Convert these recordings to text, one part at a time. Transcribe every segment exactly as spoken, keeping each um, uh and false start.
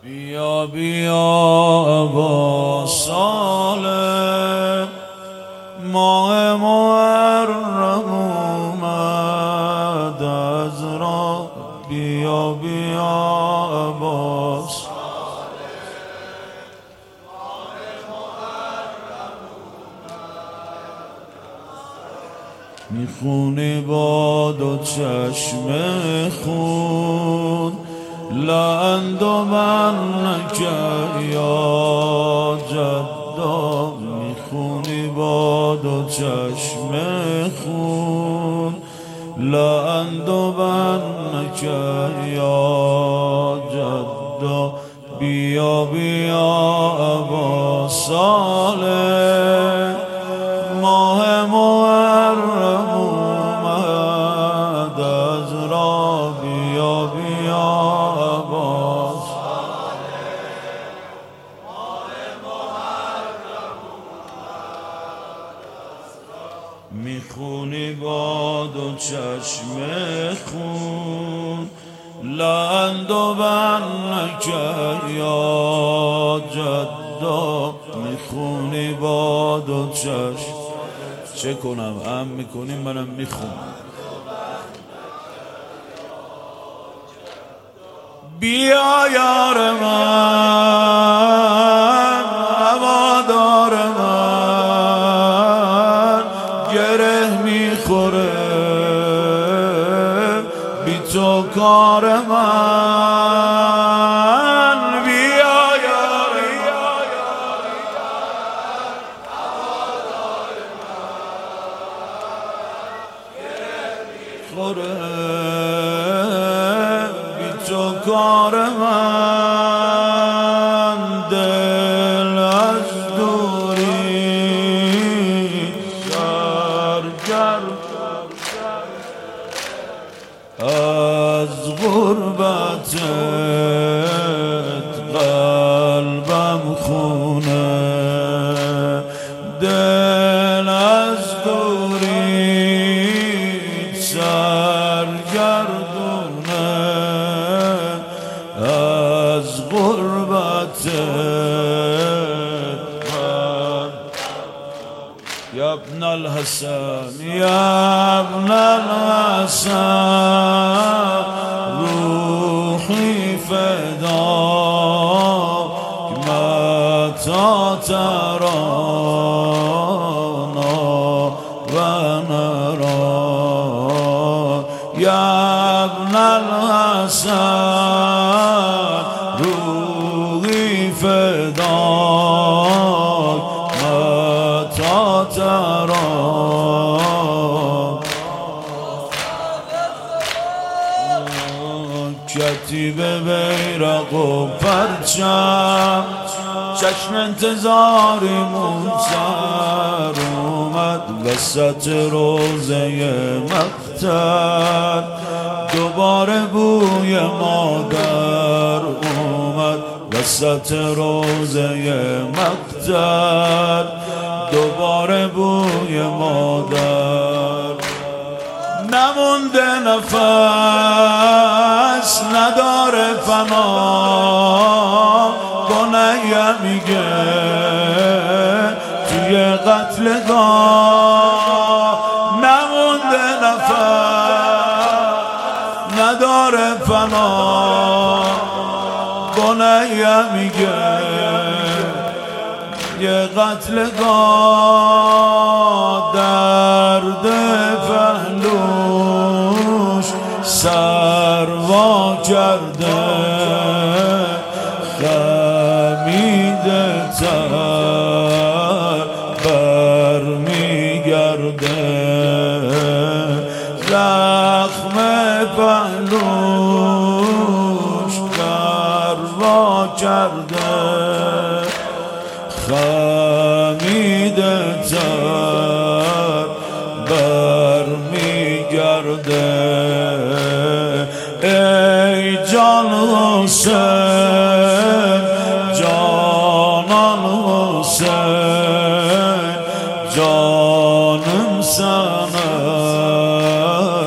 بیا بیا با سال ماه محرم اومد از راه. بیا بیا با سال ماه محرم اومد. میخونی با دو چشم خون لعند و من نکر یا جدا. میخونی با دو چشم خون لعند و من نکر یا جدا. بیا بیا با سال ماه محرم اومد از راه. بیا بیا میخونی با دو چشم خون لعند و بن نکر یا جدا. میخونی با دو چشم. چه کنم ام میکنیم منم میخونم. بیا یار من هوادار من گره میخوره بی تو کار من. بیا یار هوادار من گره میخوره بی تو کار من. دل از دوری سرگرم از غربتت قلبم خونه. دل از دوری سرگردونه از غربتت. یا ابن الحسن یا ابن الحسن روحی فداک متی ترانا و نرا. یا ابن الحسن روحی فداک متی ترانا. کتیب بیرق و پرچم چشم انتظاریمون سر اومد وسط روزه مقتل. دوباره بوی مادر اومد وسط روزه مقتل. دوباره بوی مادر. نمونده نفس نداره فنا بنیه میگه توی قتلگاه. نمونده نفس نداره فنا بنیه میگه یه قتلگاه. درد پهلوش سر وا کرده خمیده تر بر میگرده. زخم پهلوش سر وا کرده خمیده تر بر میگرده. ای جان حسین جانان حسین جانم سنه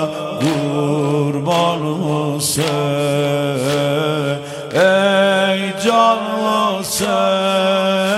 قربان حسین. ای جان حسین